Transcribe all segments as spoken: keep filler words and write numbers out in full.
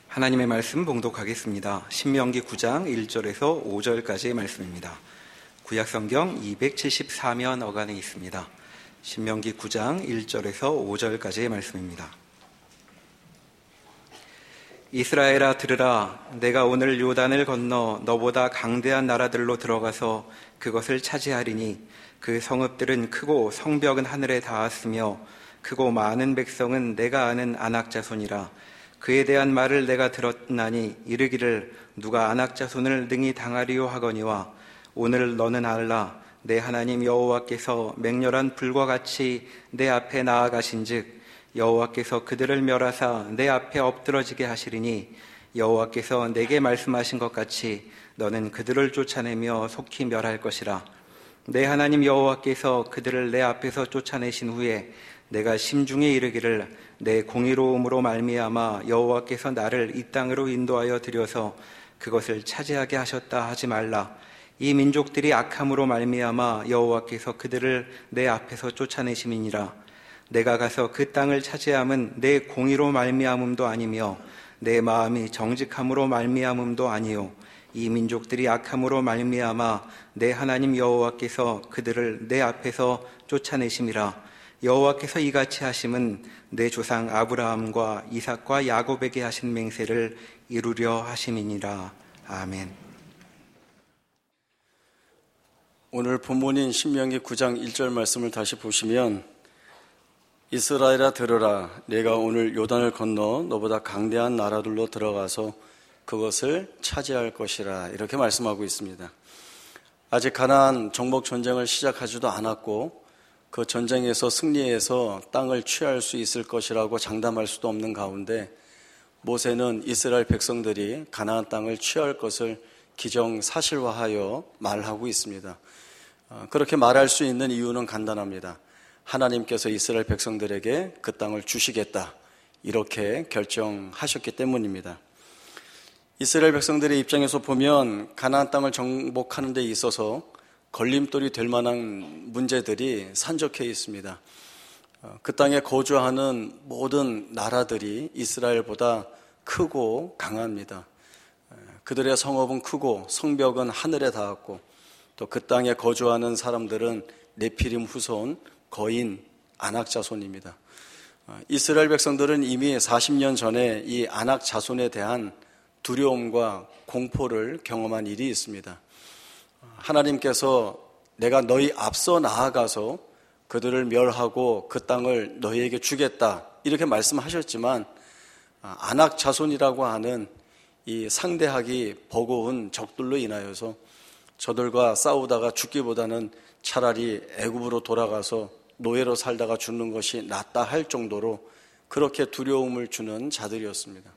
하나님의 말씀 봉독하겠습니다. 신명기 구 장 일 절에서 오 절까지의 말씀입니다. 구약성경 이백칠십사 면 어간에 있습니다. 신명기 구 장 일 절에서 오 절까지의 말씀입니다. 이스라엘아 들으라. 내가 오늘 요단을 건너 너보다 강대한 나라들로 들어가서 그것을 차지하리니 그 성읍들은 크고 성벽은 하늘에 닿았으며 크고 많은 백성은 내가 아는 아낙 자손이라. 그에 대한 말을 내가 들었나니 이르기를 누가 아낙 자손을 능히 당하리요 하거니와 오늘 너는 알라. 내 하나님 여호와께서 맹렬한 불과 같이 내 앞에 나아가신즉 여호와께서 그들을 멸하사 내 앞에 엎드러지게 하시리니 여호와께서 내게 말씀하신 것 같이 너는 그들을 쫓아내며 속히 멸할 것이라. 내 하나님 여호와께서 그들을 내 앞에서 쫓아내신 후에 내가 심중에 이르기를 내 공의로움으로 말미암아 여호와께서 나를 이 땅으로 인도하여 들여서 그것을 차지하게 하셨다 하지 말라. 이 민족들이 악함으로 말미암아 여호와께서 그들을 내 앞에서 쫓아내심이니라. 내가 가서 그 땅을 차지함은 내 공의로 말미암음도 아니며 내 마음이 정직함으로 말미암음도 아니요 이 민족들이 악함으로 말미암아 내 하나님 여호와께서 그들을 내 앞에서 쫓아내심이라. 여호와께서 이같이 하심은 내 조상 아브라함과 이삭과 야곱에게 하신 맹세를 이루려 하심이니라. 아멘. 오늘 본문인 신명기 구 장 일 절 말씀을 다시 보시면 이스라엘아 들으라. 내가 오늘 요단을 건너 너보다 강대한 나라들로 들어가서 그것을 차지할 것이라. 이렇게 말씀하고 있습니다. 아직 가나안 정복 전쟁을 시작하지도 않았고 그 전쟁에서 승리해서 땅을 취할 수 있을 것이라고 장담할 수도 없는 가운데 모세는 이스라엘 백성들이 가나안 땅을 취할 것을 기정사실화하여 말하고 있습니다. 그렇게 말할 수 있는 이유는 간단합니다. 하나님께서 이스라엘 백성들에게 그 땅을 주시겠다 이렇게 결정하셨기 때문입니다. 이스라엘 백성들의 입장에서 보면 가나안 땅을 정복하는 데 있어서 걸림돌이 될 만한 문제들이 산적해 있습니다. 그 땅에 거주하는 모든 나라들이 이스라엘보다 크고 강합니다. 그들의 성읍은 크고 성벽은 하늘에 닿았고 또 그 땅에 거주하는 사람들은 네피림 후손 거인 아낙 자손입니다. 이스라엘 백성들은 이미 사십 년 전에 이 아낙 자손에 대한 두려움과 공포를 경험한 일이 있습니다. 하나님께서 내가 너희 앞서 나아가서 그들을 멸하고 그 땅을 너희에게 주겠다 이렇게 말씀하셨지만 아낙 자손이라고 하는 이 상대하기 버거운 적들로 인하여서 저들과 싸우다가 죽기보다는 차라리 애굽으로 돌아가서 노예로 살다가 죽는 것이 낫다 할 정도로 그렇게 두려움을 주는 자들이었습니다.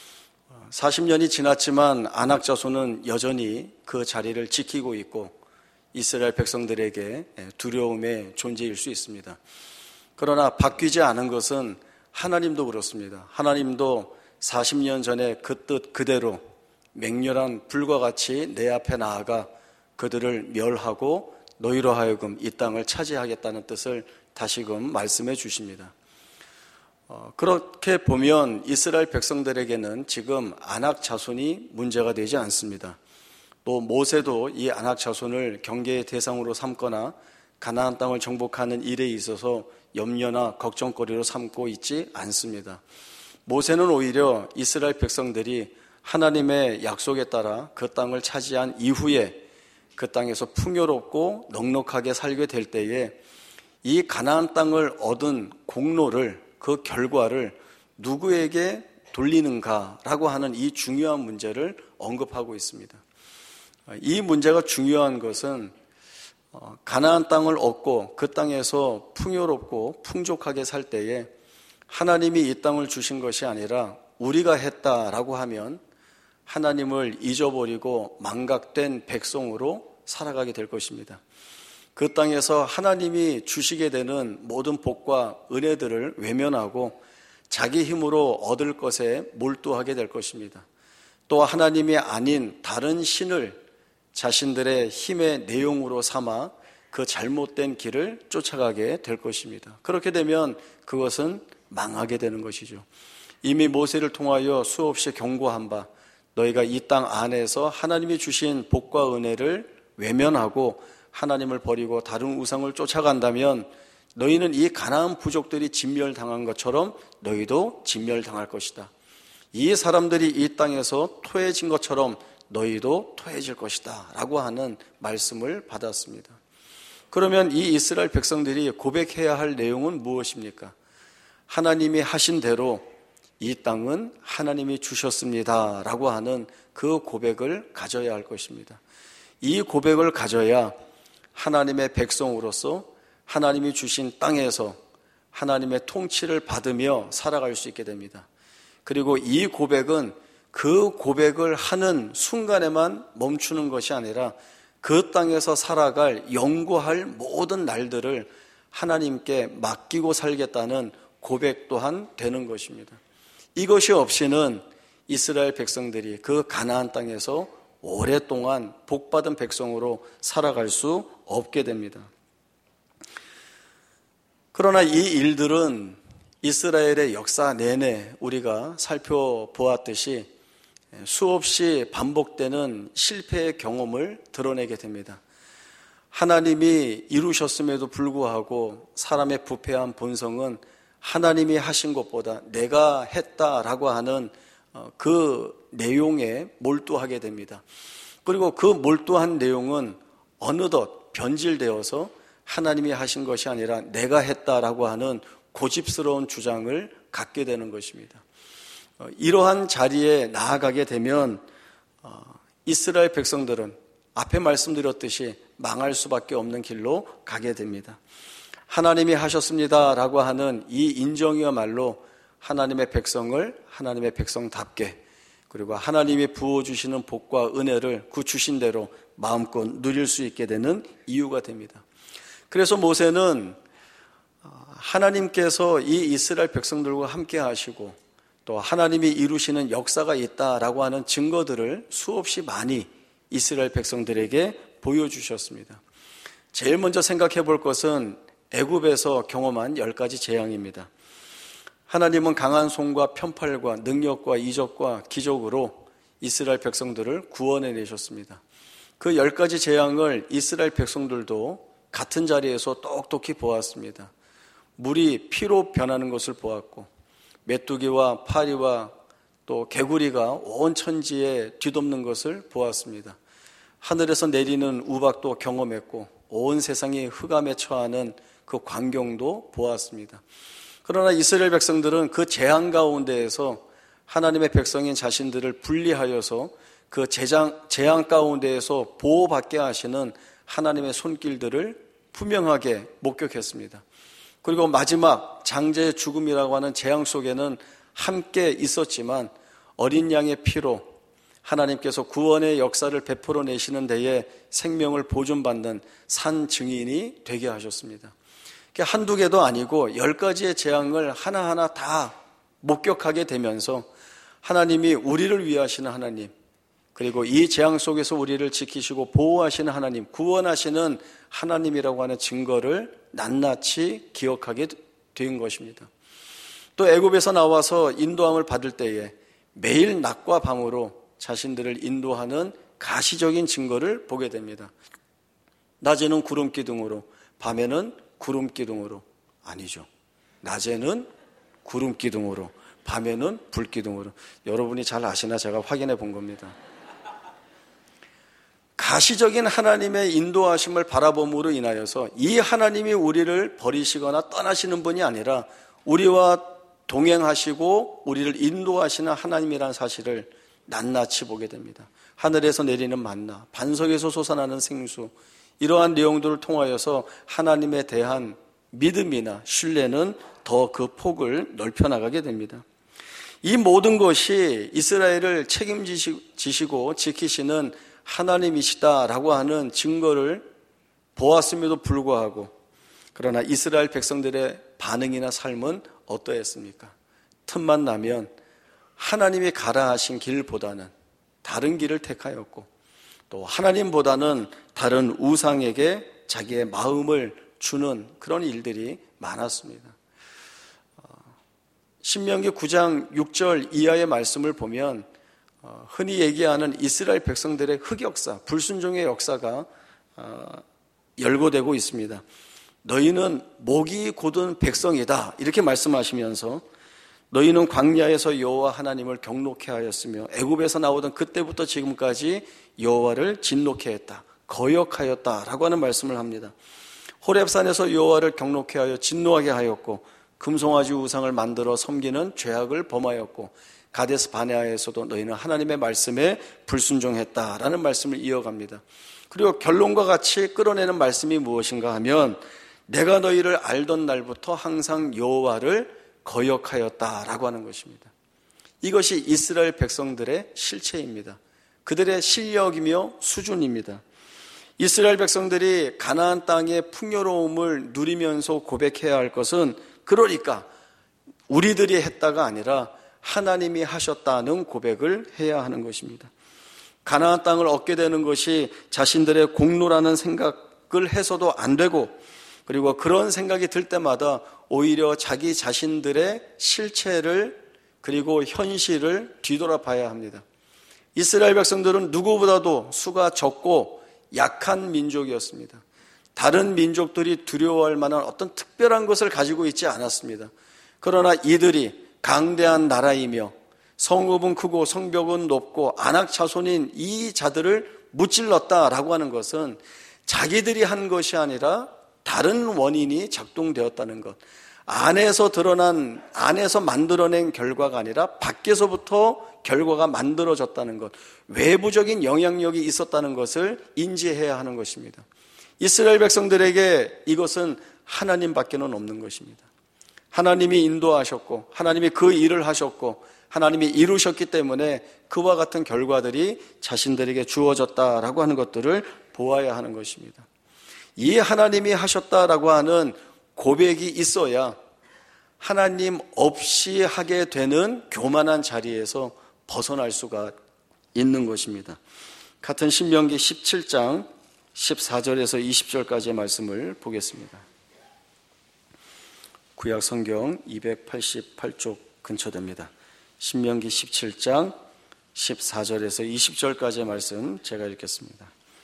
사십 년이 지났지만 아낙 자손은 여전히 그 자리를 지키고 있고 이스라엘 백성들에게 두려움의 존재일 수 있습니다. 그러나 바뀌지 않은 것은 하나님도 그렇습니다. 하나님도 사십 년 전에 그 뜻 그대로 맹렬한 불과 같이 내 앞에 나아가 그들을 멸하고 너희로 하여금 이 땅을 차지하겠다는 뜻을 다시금 말씀해 주십니다. 어, 그렇게 보면 이스라엘 백성들에게는 지금 아낙 자손이 문제가 되지 않습니다. 또 모세도 이 아낙 자손을 경계의 대상으로 삼거나 가나안 땅을 정복하는 일에 있어서 염려나 걱정거리로 삼고 있지 않습니다. 모세는 오히려 이스라엘 백성들이 하나님의 약속에 따라 그 땅을 차지한 이후에 그 땅에서 풍요롭고 넉넉하게 살게 될 때에 이 가나안 땅을 얻은 공로를 그 결과를 누구에게 돌리는가라고 하는 이 중요한 문제를 언급하고 있습니다. 이 문제가 중요한 것은 가나안 땅을 얻고 그 땅에서 풍요롭고 풍족하게 살 때에 하나님이 이 땅을 주신 것이 아니라 우리가 했다라고 하면 하나님을 잊어버리고 망각된 백성으로 살아가게 될 것입니다. 그 땅에서 하나님이 주시게 되는 모든 복과 은혜들을 외면하고 자기 힘으로 얻을 것에 몰두하게 될 것입니다. 또 하나님이 아닌 다른 신을 자신들의 힘의 내용으로 삼아 그 잘못된 길을 쫓아가게 될 것입니다. 그렇게 되면 그것은 망하게 되는 것이죠. 이미 모세를 통하여 수없이 경고한 바 너희가 이 땅 안에서 하나님이 주신 복과 은혜를 외면하고 하나님을 버리고 다른 우상을 쫓아간다면 너희는 이 가나안 부족들이 진멸당한 것처럼 너희도 진멸당할 것이다. 이 사람들이 이 땅에서 토해진 것처럼 너희도 토해질 것이다 라고 하는 말씀을 받았습니다. 그러면 이 이스라엘 백성들이 고백해야 할 내용은 무엇입니까? 하나님이 하신 대로 이 땅은 하나님이 주셨습니다 라고 하는 그 고백을 가져야 할 것입니다. 이 고백을 가져야 하나님의 백성으로서 하나님이 주신 땅에서 하나님의 통치를 받으며 살아갈 수 있게 됩니다. 그리고 이 고백은 그 고백을 하는 순간에만 멈추는 것이 아니라 그 땅에서 살아갈 영구할 모든 날들을 하나님께 맡기고 살겠다는 고백 또한 되는 것입니다. 이것이 없이는 이스라엘 백성들이 그 가나안 땅에서 오랫동안 복받은 백성으로 살아갈 수 없게 됩니다. 그러나 이 일들은 이스라엘의 역사 내내 우리가 살펴보았듯이 수없이 반복되는 실패의 경험을 드러내게 됩니다. 하나님이 이루셨음에도 불구하고 사람의 부패한 본성은 하나님이 하신 것보다 내가 했다라고 하는 그 내용에 몰두하게 됩니다. 그리고 그 몰두한 내용은 어느덧 변질되어서 하나님이 하신 것이 아니라 내가 했다라고 하는 고집스러운 주장을 갖게 되는 것입니다. 이러한 자리에 나아가게 되면 이스라엘 백성들은 앞에 말씀드렸듯이 망할 수밖에 없는 길로 가게 됩니다. 하나님이 하셨습니다라고 하는 이 인정이야말로 하나님의 백성을 하나님의 백성답게 그리고 하나님이 부어주시는 복과 은혜를 그 주신 대로 마음껏 누릴 수 있게 되는 이유가 됩니다. 그래서 모세는 하나님께서 이 이스라엘 백성들과 함께 하시고 또 하나님이 이루시는 역사가 있다라고 하는 증거들을 수없이 많이 이스라엘 백성들에게 보여주셨습니다. 제일 먼저 생각해 볼 것은 애굽에서 경험한 열 가지 재앙입니다. 하나님은 강한 손과 편팔과 능력과 이적과 기적으로 이스라엘 백성들을 구원해 내셨습니다. 그 열 가지 재앙을 이스라엘 백성들도 같은 자리에서 똑똑히 보았습니다. 물이 피로 변하는 것을 보았고 메뚜기와 파리와 또 개구리가 온 천지에 뒤덮는 것을 보았습니다. 하늘에서 내리는 우박도 경험했고 온 세상이 흑암에 처하는 그 광경도 보았습니다. 그러나 이스라엘 백성들은 그 재앙 가운데에서 하나님의 백성인 자신들을 분리하여서 그 재앙, 재앙 가운데에서 보호받게 하시는 하나님의 손길들을 분명하게 목격했습니다. 그리고 마지막 장제의 죽음이라고 하는 재앙 속에는 함께 있었지만 어린 양의 피로 하나님께서 구원의 역사를 베풀어 내시는 데에 생명을 보존받는 산 증인이 되게 하셨습니다. 한두 개도 아니고 열 가지의 재앙을 하나하나 다 목격하게 되면서 하나님이 우리를 위하시는 하나님, 그리고 이 재앙 속에서 우리를 지키시고 보호하시는 하나님, 구원하시는 하나님이라고 하는 증거를 낱낱이 기억하게 된 것입니다. 또 애굽에서 나와서 인도함을 받을 때에 매일 낮과 밤으로 자신들을 인도하는 가시적인 증거를 보게 됩니다. 낮에는 구름 기둥으로, 밤에는 구름 기둥으로, 아니죠. 낮에는 구름 기둥으로, 밤에는 불 기둥으로. 여러분이 잘 아시나 제가 확인해 본 겁니다. 가시적인 하나님의 인도하심을 바라봄으로 인하여서 이 하나님이 우리를 버리시거나 떠나시는 분이 아니라 우리와 동행하시고 우리를 인도하시는 하나님이라는 사실을 낱낱이 보게 됩니다. 하늘에서 내리는 만나, 반석에서 솟아나는 생수, 이러한 내용들을 통하여서 하나님에 대한 믿음이나 신뢰는 더 그 폭을 넓혀나가게 됩니다. 이 모든 것이 이스라엘을 책임지시고 지키시는 하나님이시다라고 하는 증거를 보았음에도 불구하고 그러나 이스라엘 백성들의 반응이나 삶은 어떠했습니까? 틈만 나면 하나님이 가라 하신 길보다는 다른 길을 택하였고 또 하나님보다는 다른 우상에게 자기의 마음을 주는 그런 일들이 많았습니다. 신명기 구 장 육 절 이하의 말씀을 보면 흔히 얘기하는 이스라엘 백성들의 흑역사, 불순종의 역사가 열거되고 있습니다. 너희는 목이 곧은 백성이다 이렇게 말씀하시면서 너희는 광야에서 여호와 하나님을 경노케 하였으며 애굽에서 나오던 그때부터 지금까지 여호와를 진노케 했다, 거역하였다라고 하는 말씀을 합니다. 호렙산에서 여호와를 경노케 하여 진노하게 하였고 금송아지 우상을 만들어 섬기는 죄악을 범하였고 가데스 바네아에서도 너희는 하나님의 말씀에 불순종했다라는 말씀을 이어갑니다. 그리고 결론과 같이 끌어내는 말씀이 무엇인가 하면 내가 너희를 알던 날부터 항상 여호와를 거역하였다라고 하는 것입니다. 이것이 이스라엘 백성들의 실체입니다. 그들의 실력이며 수준입니다. 이스라엘 백성들이 가나안 땅의 풍요로움을 누리면서 고백해야 할 것은 그러니까 우리들이 했다가 아니라 하나님이 하셨다는 고백을 해야 하는 것입니다. 가나안 땅을 얻게 되는 것이 자신들의 공로라는 생각을 해서도 안 되고, 그리고 그런 생각이 들 때마다 오히려 자기 자신들의 실체를 그리고 현실을 뒤돌아봐야 합니다. 이스라엘 백성들은 누구보다도 수가 적고 약한 민족이었습니다. 다른 민족들이 두려워할 만한 어떤 특별한 것을 가지고 있지 않았습니다. 그러나 이들이 강대한 나라이며 성읍은 크고 성벽은 높고 아낙 자손인 이 자들을 무찔렀다라고 하는 것은 자기들이 한 것이 아니라 다른 원인이 작동되었다는 것, 안에서 드러난, 안에서 만들어낸 결과가 아니라 밖에서부터 결과가 만들어졌다는 것, 외부적인 영향력이 있었다는 것을 인지해야 하는 것입니다. 이스라엘 백성들에게 이것은 하나님밖에는 없는 것입니다. 하나님이 인도하셨고 하나님이 그 일을 하셨고 하나님이 이루셨기 때문에 그와 같은 결과들이 자신들에게 주어졌다라고 하는 것들을 보아야 하는 것입니다. 이 하나님이 하셨다라고 하는 고백이 있어야 하나님 없이 하게 되는 교만한 자리에서 벗어날 수가 있는 것입니다. 같은 신명기 십칠 장 십사 절에서 이십 절까지의 말씀을 보겠습니다. 구약 성경 이백팔십팔 쪽 근처 됩니다. 신명기 십칠 장 십사 절에서 이십 절까지의 말씀 제가 읽겠습니다.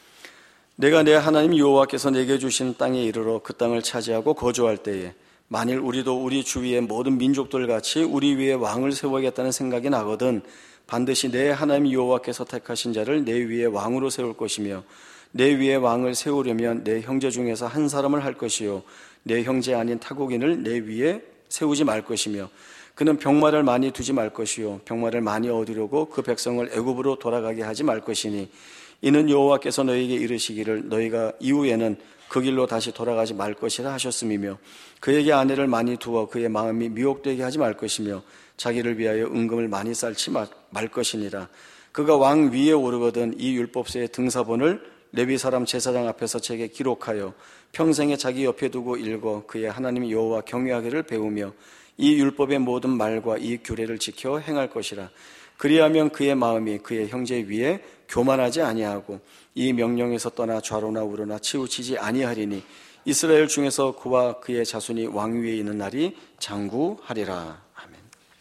내가 내 하나님 여호와께서 내게 주신 땅에 이르러 그 땅을 차지하고 거주할 때에 만일 우리도 우리 주위의 모든 민족들 같이 우리 위에 왕을 세워야겠다는 생각이 나거든 반드시 내 하나님 여호와께서 택하신 자를 내 위에 왕으로 세울 것이며 내 위에 왕을 세우려면 내 형제 중에서 한 사람을 할 것이요 내 형제 아닌 타국인을 내 위에 세우지 말 것이며 그는 병마를 많이 두지 말 것이요 병마를 많이 얻으려고 그 백성을 애굽으로 돌아가게 하지 말 것이니 이는 여호와께서 너희에게 이르시기를 너희가 이후에는 그 길로 다시 돌아가지 말 것이라 하셨음이며 그에게 아내를 많이 두어 그의 마음이 미혹되게 하지 말 것이며 자기를 위하여 은금을 많이 쌓지 말 것이니라. 그가 왕 위에 오르거든 이 율법서의 등사본을 레위 사람 제사장 앞에서 책에 기록하여 평생에 자기 옆에 두고 읽어 그의 하나님 여호와 경외하기를 배우며 이 율법의 모든 말과 이 규례를 지켜 행할 것이라. 그리하면 그의 마음이 그의 형제 위에 교만하지 아니하고 이 명령에서 떠나 좌로나 우로나 치우치지 아니하리니 이스라엘 중에서 그와 그의 자손이 왕위에 있는 날이 장구하리라. 아멘.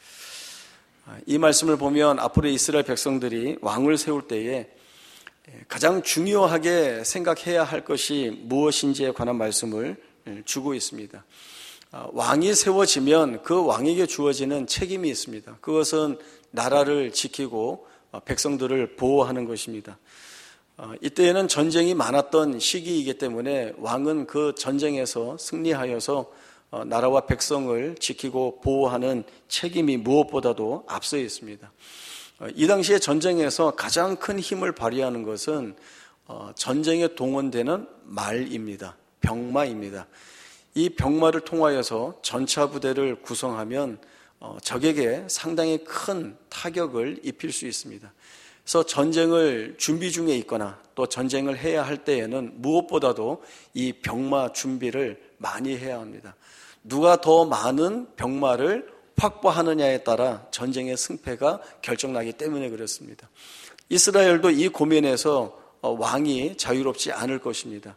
이 말씀을 보면 앞으로 이스라엘 백성들이 왕을 세울 때에 가장 중요하게 생각해야 할 것이 무엇인지에 관한 말씀을 주고 있습니다. 왕이 세워지면 그 왕에게 주어지는 책임이 있습니다. 그것은 나라를 지키고 백성들을 보호하는 것입니다. 이때에는 전쟁이 많았던 시기이기 때문에 왕은 그 전쟁에서 승리하여서 나라와 백성을 지키고 보호하는 책임이 무엇보다도 앞서 있습니다. 이 당시에 전쟁에서 가장 큰 힘을 발휘하는 것은 전쟁에 동원되는 말입니다. 병마입니다. 이 병마를 통하여서 전차 부대를 구성하면 적에게 상당히 큰 타격을 입힐 수 있습니다. 그래서 전쟁을 준비 중에 있거나 또 전쟁을 해야 할 때에는 무엇보다도 이 병마 준비를 많이 해야 합니다. 누가 더 많은 병마를 확보하느냐에 따라 전쟁의 승패가 결정나기 때문에 그렇습니다. 이스라엘도 이 고민에서 왕이 자유롭지 않을 것입니다.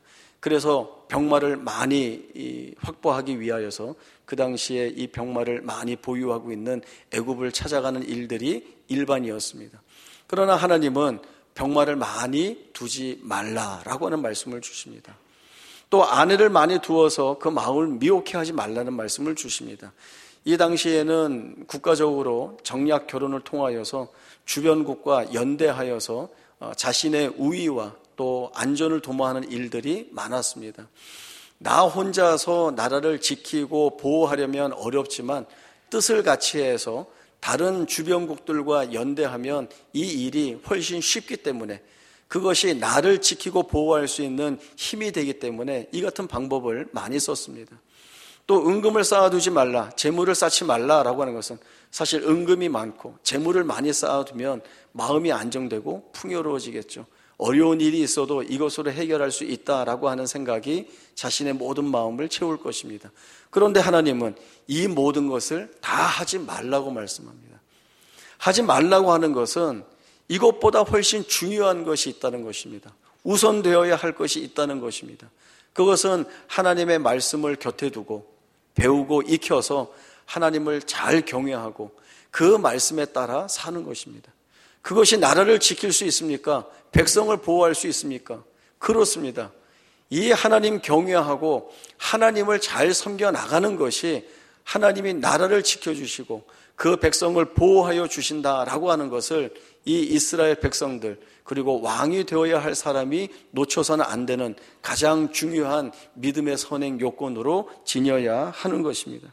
그래서 병마를 많이 확보하기 위하여서 그 당시에 이 병마를 많이 보유하고 있는 애굽을 찾아가는 일들이 일반이었습니다. 그러나 하나님은 병마를 많이 두지 말라라고 하는 말씀을 주십니다. 또 아내를 많이 두어서 그 마음을 미혹해 하지 말라는 말씀을 주십니다. 이 당시에는 국가적으로 정략 결혼을 통하여서 주변국과 연대하여서 자신의 우위와 또 안전을 도모하는 일들이 많았습니다. 나 혼자서 나라를 지키고 보호하려면 어렵지만 뜻을 같이 해서 다른 주변국들과 연대하면 이 일이 훨씬 쉽기 때문에, 그것이 나를 지키고 보호할 수 있는 힘이 되기 때문에 이 같은 방법을 많이 썼습니다. 또 은금을 쌓아두지 말라, 재물을 쌓지 말라라고 하는 것은 사실 은금이 많고 재물을 많이 쌓아두면 마음이 안정되고 풍요로워지겠죠. 어려운 일이 있어도 이것으로 해결할 수 있다라고 하는 생각이 자신의 모든 마음을 채울 것입니다. 그런데 하나님은 이 모든 것을 다 하지 말라고 말씀합니다. 하지 말라고 하는 것은 이것보다 훨씬 중요한 것이 있다는 것입니다. 우선되어야 할 것이 있다는 것입니다. 그것은 하나님의 말씀을 곁에 두고 배우고 익혀서 하나님을 잘 경외하고 그 말씀에 따라 사는 것입니다. 그것이 나라를 지킬 수 있습니까? 백성을 보호할 수 있습니까? 그렇습니다. 이 하나님 경외하고 하나님을 잘 섬겨 나가는 것이 하나님이 나라를 지켜주시고 그 백성을 보호하여 주신다라고 하는 것을 이 이스라엘 백성들, 그리고 왕이 되어야 할 사람이 놓쳐서는 안 되는 가장 중요한 믿음의 선행 요건으로 지녀야 하는 것입니다.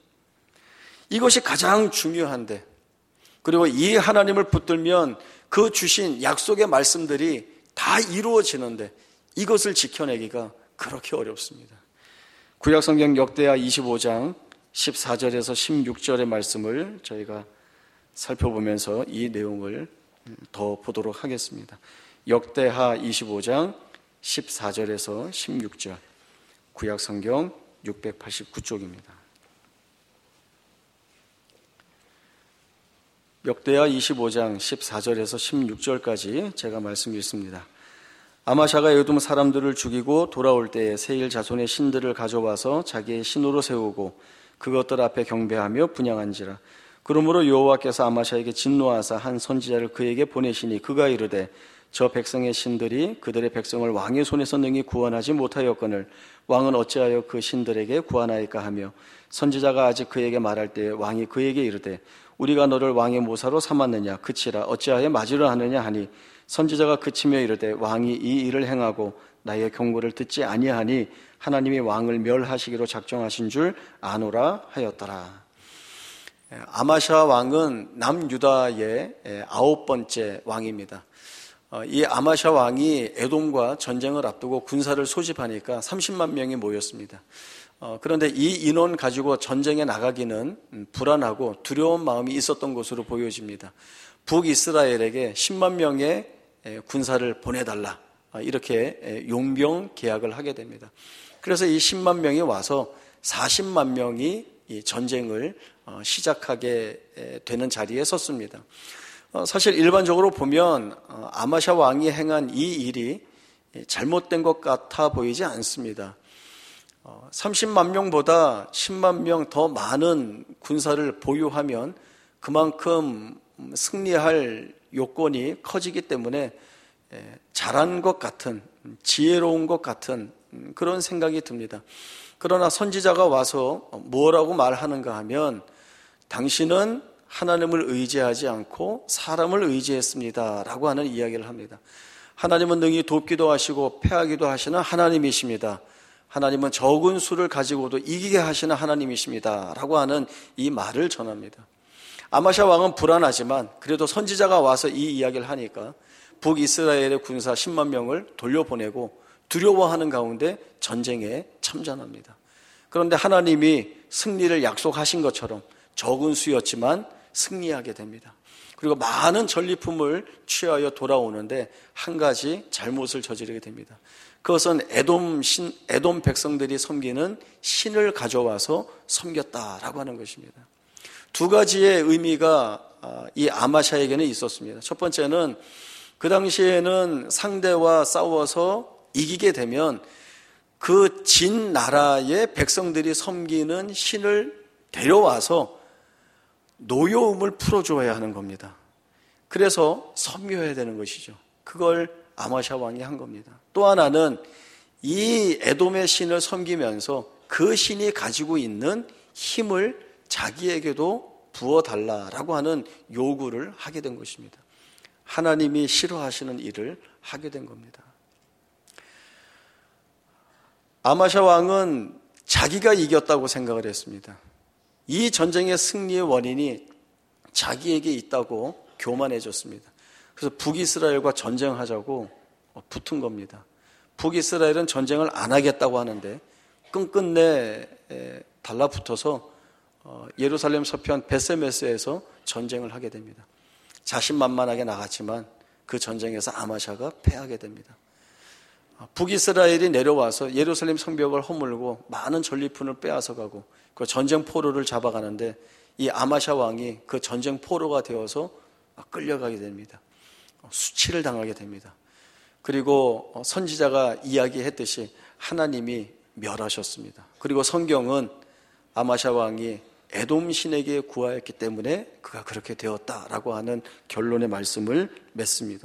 이것이 가장 중요한데, 그리고 이 하나님을 붙들면 그 주신 약속의 말씀들이 다 이루어지는데 이것을 지켜내기가 그렇게 어렵습니다. 구약성경 역대하 이십오 장 십사 절에서 십육 절의 말씀을 저희가 살펴보면서 이 내용을 더 보도록 하겠습니다. 역대하 이십오 장 십사 절에서 십육 절, 구약성경 육백팔십구 쪽입니다. 역대하 이십오 장 십사 절에서 십육 절까지 제가 말씀 읽습니다. 아마샤가 에돔 사람들을 죽이고 돌아올 때에 세일 자손의 신들을 가져와서 자기의 신으로 세우고 그것들 앞에 경배하며 분향한지라. 그러므로 여호와께서 아마샤에게 진노하사 한 선지자를 그에게 보내시니 그가 이르되 저 백성의 신들이 그들의 백성을 왕의 손에서 능히 구원하지 못하였거늘 왕은 어찌하여 그 신들에게 구하나이까 하며, 선지자가 아직 그에게 말할 때 왕이 그에게 이르되 우리가 너를 왕의 모사로 삼았느냐 그치라 어찌하여 맞으려 하느냐 하니, 선지자가 그치며 이르되 왕이 이 일을 행하고 나의 경고를 듣지 아니하니 하나님이 왕을 멸하시기로 작정하신 줄 아노라 하였더라. 아마샤 왕은 남유다의 아홉 번째 왕입니다. 이 아마샤 왕이 에돔과 전쟁을 앞두고 군사를 소집하니까 삼십만 명이 모였습니다. 그런데 이 인원 가지고 전쟁에 나가기는 불안하고 두려운 마음이 있었던 것으로 보여집니다. 북이스라엘에게 십만 명의 군사를 보내달라, 이렇게 용병 계약을 하게 됩니다. 그래서 이 십만 명이 와서 사십만 명이 이 전쟁을 시작하게 되는 자리에 섰습니다. 사실 일반적으로 보면 아마샤 왕이 행한 이 일이 잘못된 것 같아 보이지 않습니다. 삼십만 명보다 십만 명 더 많은 군사를 보유하면 그만큼 승리할 요건이 커지기 때문에 잘한 것 같은, 지혜로운 것 같은 그런 생각이 듭니다. 그러나 선지자가 와서 뭐라고 말하는가 하면, 당신은 하나님을 의지하지 않고 사람을 의지했습니다 라고 하는 이야기를 합니다. 하나님은 능히 돕기도 하시고 패하기도 하시는 하나님이십니다. 하나님은 적은 수를 가지고도 이기게 하시는 하나님이십니다 라고 하는 이 말을 전합니다. 아마샤 왕은 불안하지만 그래도 선지자가 와서 이 이야기를 하니까 북이스라엘의 군사 십만 명을 돌려보내고 두려워하는 가운데 전쟁에 참전합니다. 그런데 하나님이 승리를 약속하신 것처럼 적은 수였지만 승리하게 됩니다. 그리고 많은 전리품을 취하여 돌아오는데 한 가지 잘못을 저지르게 됩니다. 그것은 에돔 신, 에돔 백성들이 섬기는 신을 가져와서 섬겼다라고 하는 것입니다. 두 가지의 의미가 이 아마샤에게는 있었습니다. 첫 번째는 그 당시에는 상대와 싸워서 이기게 되면 그 진 나라의 백성들이 섬기는 신을 데려와서 노여움을 풀어줘야 하는 겁니다. 그래서 섬겨야 되는 것이죠. 그걸 아마샤 왕이 한 겁니다. 또 하나는 이 에돔의 신을 섬기면서 그 신이 가지고 있는 힘을 자기에게도 부어달라라고 하는 요구를 하게 된 것입니다. 하나님이 싫어하시는 일을 하게 된 겁니다. 아마샤 왕은 자기가 이겼다고 생각을 했습니다. 이 전쟁의 승리의 원인이 자기에게 있다고 교만해졌습니다. 그래서 북이스라엘과 전쟁하자고 붙은 겁니다. 북이스라엘은 전쟁을 안 하겠다고 하는데 끈끈내 달라붙어서 예루살렘 서편 베세메스에서 전쟁을 하게 됩니다. 자신만만하게 나갔지만 그 전쟁에서 아마샤가 패하게 됩니다. 북이스라엘이 내려와서 예루살렘 성벽을 허물고 많은 전리품을 빼앗아가고 그 전쟁 포로를 잡아가는데 이 아마샤 왕이 그 전쟁 포로가 되어서 끌려가게 됩니다. 수치를 당하게 됩니다. 그리고 선지자가 이야기했듯이 하나님이 멸하셨습니다. 그리고 성경은 아마샤 왕이 에돔 신에게 구하였기 때문에 그가 그렇게 되었다라고 하는 결론의 말씀을 맺습니다.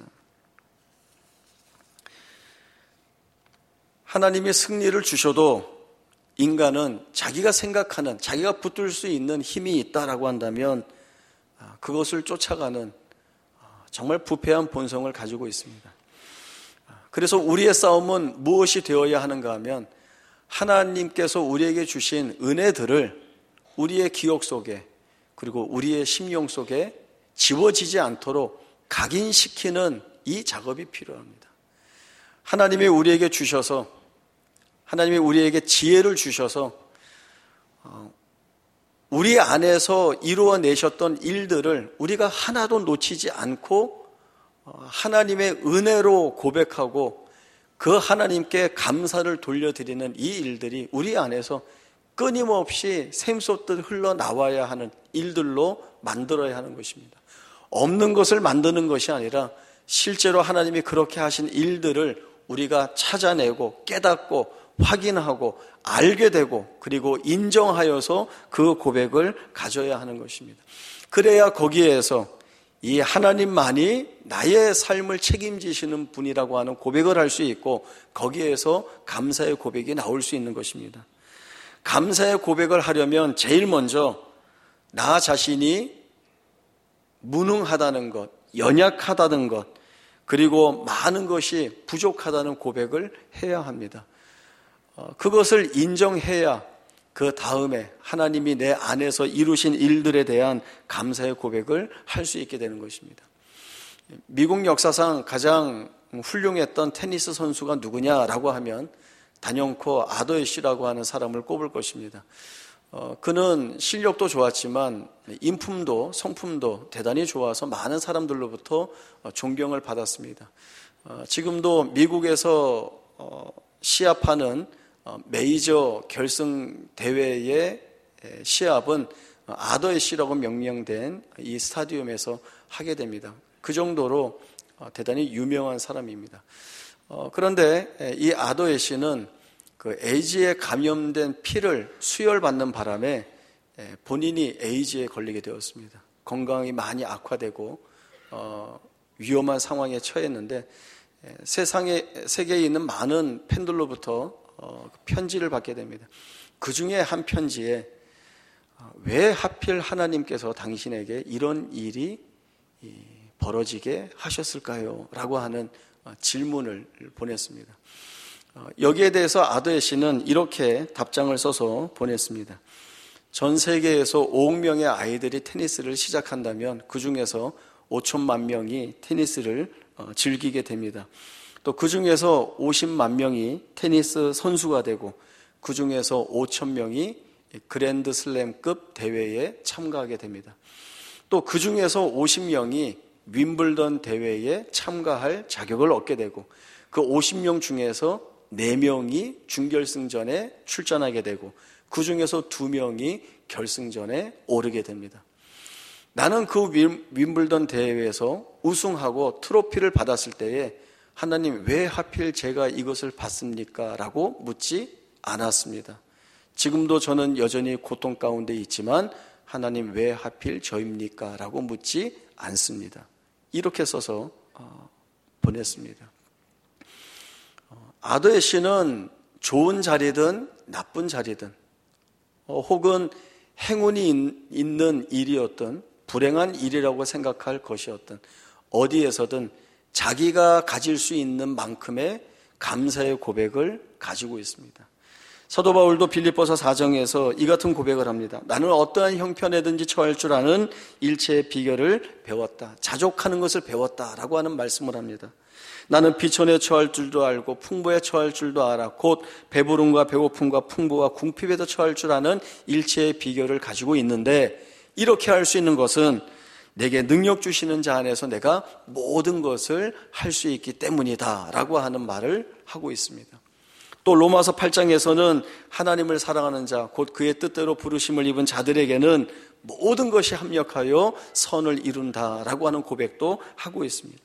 하나님이 승리를 주셔도 인간은 자기가 생각하는, 자기가 붙들 수 있는 힘이 있다라고 한다면 그것을 쫓아가는 정말 부패한 본성을 가지고 있습니다. 그래서 우리의 싸움은 무엇이 되어야 하는가 하면 하나님께서 우리에게 주신 은혜들을 우리의 기억 속에 그리고 우리의 심령 속에 지워지지 않도록 각인시키는 이 작업이 필요합니다. 하나님이 우리에게 주셔서 하나님이 우리에게 지혜를 주셔서 우리 안에서 이루어내셨던 일들을 우리가 하나도 놓치지 않고 하나님의 은혜로 고백하고 그 하나님께 감사를 돌려드리는 이 일들이 우리 안에서 끊임없이 샘솟듯 흘러나와야 하는 일들로 만들어야 하는 것입니다. 없는 것을 만드는 것이 아니라 실제로 하나님이 그렇게 하신 일들을 우리가 찾아내고 깨닫고 확인하고 알게 되고 그리고 인정하여서 그 고백을 가져야 하는 것입니다. 그래야 거기에서 이 하나님만이 나의 삶을 책임지시는 분이라고 하는 고백을 할 수 있고 거기에서 감사의 고백이 나올 수 있는 것입니다. 감사의 고백을 하려면 제일 먼저 나 자신이 무능하다는 것, 연약하다는 것, 그리고 많은 것이 부족하다는 고백을 해야 합니다. 그것을 인정해야 그 다음에 하나님이 내 안에서 이루신 일들에 대한 감사의 고백을 할 수 있게 되는 것입니다. 미국 역사상 가장 훌륭했던 테니스 선수가 누구냐라고 하면 단연코 아더 애쉬라고 하는 사람을 꼽을 것입니다. 어, 그는 실력도 좋았지만 인품도 성품도 대단히 좋아서 많은 사람들로부터 존경을 받았습니다. 어, 지금도 미국에서 어, 시합하는 메이저 결승 대회의 시합은 아더 애쉬라고 명명된 이 스타디움에서 하게 됩니다. 그 정도로 대단히 유명한 사람입니다. 그런데 이 아더 애쉬는 그 에이즈에 감염된 피를 수혈받는 바람에 본인이 에이즈에 걸리게 되었습니다. 건강이 많이 악화되고 위험한 상황에 처했는데 세상에 세계에 있는 많은 팬들로부터 어, 편지를 받게 됩니다. 그 중에 한 편지에 왜 하필 하나님께서 당신에게 이런 일이 벌어지게 하셨을까요? 라고 하는 질문을 보냈습니다. 여기에 대해서 아더 애쉬는 이렇게 답장을 써서 보냈습니다. 전 세계에서 오억 명의 아이들이 테니스를 시작한다면 그 중에서 오천만 명이 테니스를 즐기게 됩니다. 또 그 중에서 오십만 명이 테니스 선수가 되고 그 중에서 오천 명이 그랜드 슬램급 대회에 참가하게 됩니다. 또 그 중에서 오십 명이 윈블던 대회에 참가할 자격을 얻게 되고 그 오십 명 중에서 네 명이 준결승전에 출전하게 되고 그 중에서 두 명이 결승전에 오르게 됩니다. 나는 그 윈블던 대회에서 우승하고 트로피를 받았을 때에 하나님 왜 하필 제가 이것을 받습니까? 라고 묻지 않았습니다. 지금도 저는 여전히 고통 가운데 있지만 하나님 왜 하필 저입니까? 라고 묻지 않습니다. 이렇게 써서 보냈습니다. 아도의 씨는 좋은 자리든 나쁜 자리든 혹은 행운이 있는 일이었든 불행한 일이라고 생각할 것이었든 어디에서든 자기가 가질 수 있는 만큼의 감사의 고백을 가지고 있습니다. 사도 바울도 빌립보서 사 장에서 이 같은 고백을 합니다. 나는 어떠한 형편에든지 처할 줄 아는 일체의 비결을 배웠다. 자족하는 것을 배웠다라고 하는 말씀을 합니다. 나는 비천에 처할 줄도 알고 풍부에 처할 줄도 알아. 곧 배부름과 배고픔과 풍부와 궁핍에도 처할 줄 아는 일체의 비결을 가지고 있는데 이렇게 할 수 있는 것은 내게 능력 주시는 자 안에서 내가 모든 것을 할 수 있기 때문이다 라고 하는 말을 하고 있습니다. 또 로마서 팔 장에서는 하나님을 사랑하는 자, 곧 그의 뜻대로 부르심을 입은 자들에게는 모든 것이 합력하여 선을 이룬다라고 하는 고백도 하고 있습니다.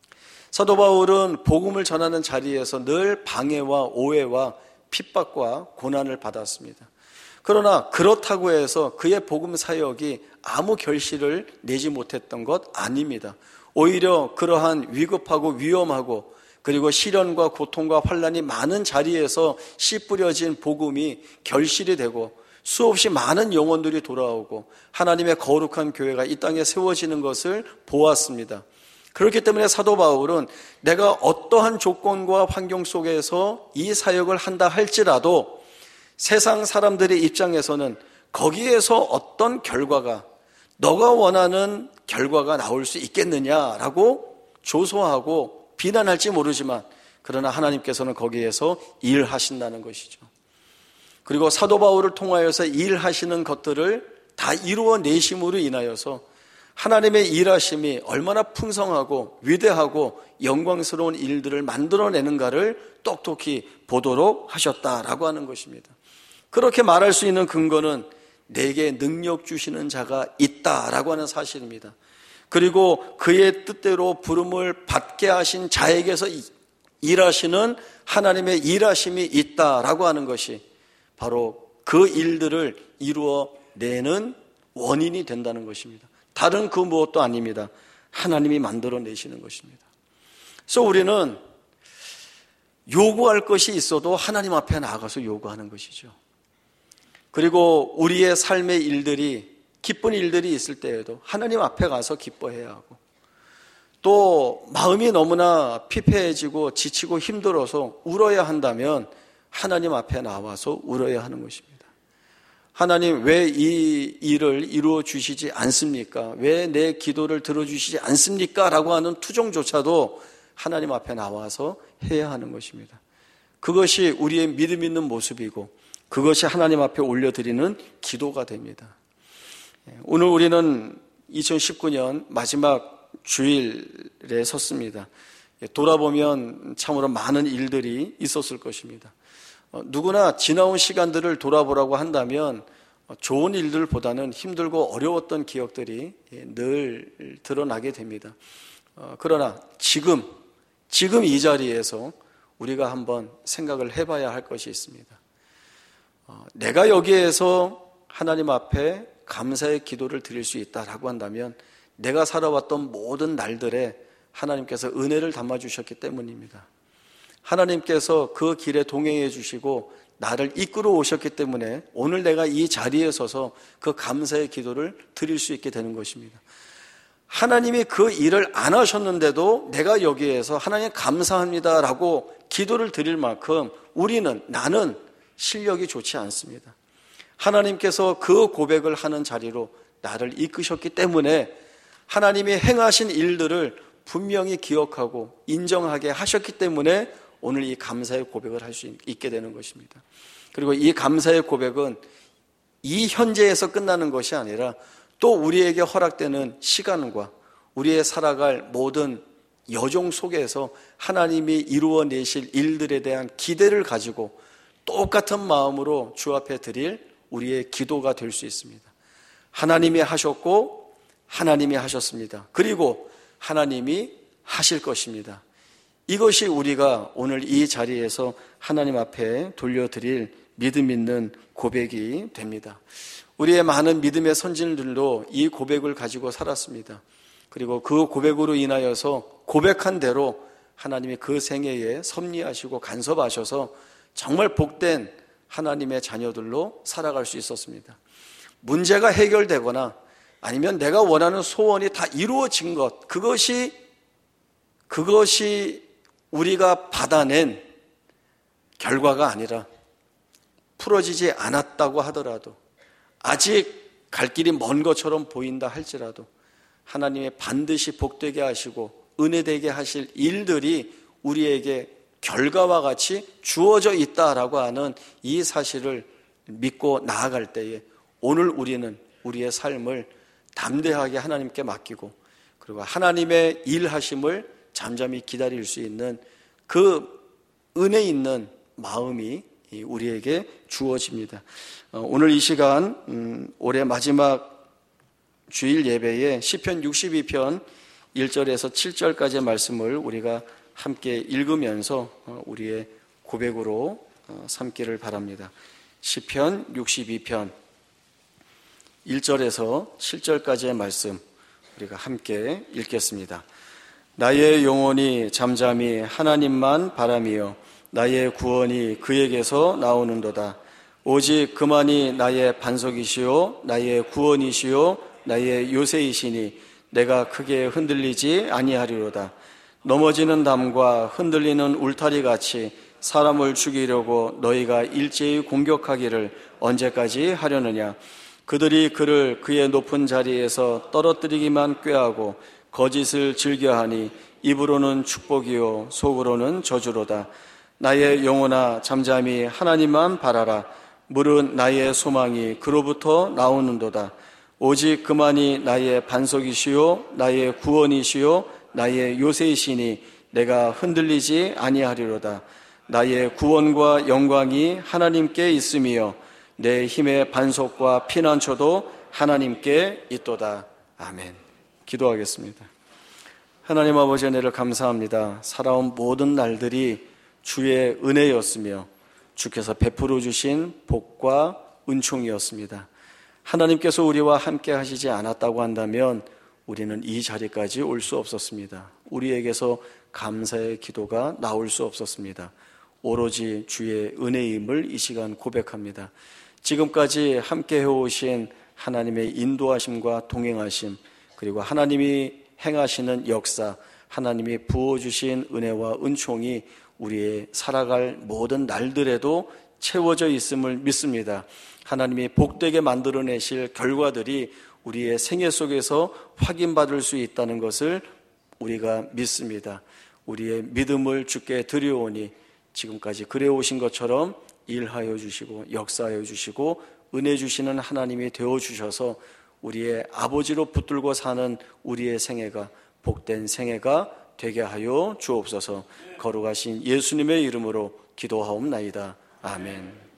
사도 바울은 복음을 전하는 자리에서 늘 방해와 오해와 핍박과 고난을 받았습니다. 그러나 그렇다고 해서 그의 복음 사역이 아무 결실을 내지 못했던 것 아닙니다. 오히려 그러한 위급하고 위험하고 그리고 시련과 고통과 환난이 많은 자리에서 씨 뿌려진 복음이 결실이 되고 수없이 많은 영혼들이 돌아오고 하나님의 거룩한 교회가 이 땅에 세워지는 것을 보았습니다. 그렇기 때문에 사도 바울은 내가 어떠한 조건과 환경 속에서 이 사역을 한다 할지라도 세상 사람들의 입장에서는 거기에서 어떤 결과가 너가 원하는 결과가 나올 수 있겠느냐라고 조소하고 비난할지 모르지만 그러나 하나님께서는 거기에서 일하신다는 것이죠. 그리고 사도 바울을 통하여서 일하시는 것들을 다 이루어내심으로 인하여서 하나님의 일하심이 얼마나 풍성하고 위대하고 영광스러운 일들을 만들어내는가를 똑똑히 보도록 하셨다라고 하는 것입니다. 그렇게 말할 수 있는 근거는 내게 능력 주시는 자가 있다라고 하는 사실입니다. 그리고 그의 뜻대로 부름을 받게 하신 자에게서 일하시는 하나님의 일하심이 있다라고 하는 것이 바로 그 일들을 이루어내는 원인이 된다는 것입니다. 다른 그 무엇도 아닙니다. 하나님이 만들어내시는 것입니다. 그래서 우리는 요구할 것이 있어도 하나님 앞에 나아가서 요구하는 것이죠. 그리고 우리의 삶의 일들이 기쁜 일들이 있을 때에도 하나님 앞에 가서 기뻐해야 하고 또 마음이 너무나 피폐해지고 지치고 힘들어서 울어야 한다면 하나님 앞에 나와서 울어야 하는 것입니다. 하나님 왜 이 일을 이루어 주시지 않습니까? 왜 내 기도를 들어주시지 않습니까? 라고 하는 투정조차도 하나님 앞에 나와서 해야 하는 것입니다. 그것이 우리의 믿음 있는 모습이고 그것이 하나님 앞에 올려드리는 기도가 됩니다. 오늘 우리는 이천십구 년 마지막 주일에 섰습니다. 돌아보면 참으로 많은 일들이 있었을 것입니다. 누구나 지나온 시간들을 돌아보라고 한다면 좋은 일들보다는 힘들고 어려웠던 기억들이 늘 드러나게 됩니다. 그러나 지금, 지금 이 자리에서 우리가 한번 생각을 해봐야 할 것이 있습니다. 내가 여기에서 하나님 앞에 감사의 기도를 드릴 수 있다라고 한다면 내가 살아왔던 모든 날들에 하나님께서 은혜를 담아주셨기 때문입니다. 하나님께서 그 길에 동행해 주시고 나를 이끌어 오셨기 때문에 오늘 내가 이 자리에 서서 그 감사의 기도를 드릴 수 있게 되는 것입니다. 하나님이 그 일을 안 하셨는데도 내가 여기에서 하나님 감사합니다라고 기도를 드릴 만큼 우리는, 나는 실력이 좋지 않습니다. 하나님께서 그 고백을 하는 자리로 나를 이끄셨기 때문에 하나님이 행하신 일들을 분명히 기억하고 인정하게 하셨기 때문에 오늘 이 감사의 고백을 할 수 있게 되는 것입니다. 그리고 이 감사의 고백은 이 현재에서 끝나는 것이 아니라 또 우리에게 허락되는 시간과 우리의 살아갈 모든 여정 속에서 하나님이 이루어내실 일들에 대한 기대를 가지고 똑같은 마음으로 주 앞에 드릴 우리의 기도가 될 수 있습니다. 하나님이 하셨고 하나님이 하셨습니다. 그리고 하나님이 하실 것입니다. 이것이 우리가 오늘 이 자리에서 하나님 앞에 돌려드릴 믿음 있는 고백이 됩니다. 우리의 많은 믿음의 선진들도 이 고백을 가지고 살았습니다. 그리고 그 고백으로 인하여서 고백한 대로 하나님이 그 생애에 섭리하시고 간섭하셔서 정말 복된 하나님의 자녀들로 살아갈 수 있었습니다. 문제가 해결되거나 아니면 내가 원하는 소원이 다 이루어진 것, 그것이 그것이 우리가 받아낸 결과가 아니라 풀어지지 않았다고 하더라도 아직 갈 길이 먼 것처럼 보인다 할지라도 하나님의 반드시 복되게 하시고 은혜되게 하실 일들이 우리에게 결과와 같이 주어져 있다라고 하는 이 사실을 믿고 나아갈 때에 오늘 우리는 우리의 삶을 담대하게 하나님께 맡기고 그리고 하나님의 일하심을 잠잠히 기다릴 수 있는 그 은혜 있는 마음이 우리에게 주어집니다. 오늘 이 시간 음, 올해 마지막 주일 예배에 시편 육십이 편 일 절에서 칠 절까지의 말씀을 우리가 함께 읽으면서 우리의 고백으로 삼기를 바랍니다. 시편 육십이 편 일 절에서 칠 절까지의 말씀 우리가 함께 읽겠습니다. 나의 영혼이 잠잠히 하나님만 바라미요 나의 구원이 그에게서 나오는도다. 오직 그만이 나의 반석이시요 나의 구원이시요 나의 요새이시니 내가 크게 흔들리지 아니하리로다. 넘어지는 담과 흔들리는 울타리같이 사람을 죽이려고 너희가 일제히 공격하기를 언제까지 하려느냐. 그들이 그를 그의 높은 자리에서 떨어뜨리기만 꾀하고 거짓을 즐겨하니 입으로는 축복이요 속으로는 저주로다. 나의 영혼아 잠잠히 하나님만 바라라. 물은 나의 소망이 그로부터 나오는도다. 오직 그만이 나의 반석이시요 나의 구원이시요 나의 요새이시니 내가 흔들리지 아니하리로다. 나의 구원과 영광이 하나님께 있음이요 내 힘의 반석과 피난처도 하나님께 있도다. 아멘. 기도하겠습니다. 하나님 아버지 은혜를 감사합니다. 살아온 모든 날들이 주의 은혜였으며 주께서 베풀어 주신 복과 은총이었습니다. 하나님께서 우리와 함께 하시지 않았다고 한다면 우리는 이 자리까지 올 수 없었습니다. 우리에게서 감사의 기도가 나올 수 없었습니다. 오로지 주의 은혜임을 이 시간 고백합니다. 지금까지 함께 해오신 하나님의 인도하심과 동행하심 그리고 하나님이 행하시는 역사, 하나님이 부어주신 은혜와 은총이 우리의 살아갈 모든 날들에도 채워져 있음을 믿습니다. 하나님이 복되게 만들어내실 결과들이 우리의 생애 속에서 확인받을 수 있다는 것을 우리가 믿습니다. 우리의 믿음을 주께 드려오니 지금까지 그래오신 것처럼 일하여 주시고 역사하여 주시고 은혜 주시는 하나님이 되어주셔서 우리의 아버지로 붙들고 사는 우리의 생애가 복된 생애가 되게 하여 주옵소서. 거룩하신 예수님의 이름으로 기도하옵나이다. 아멘.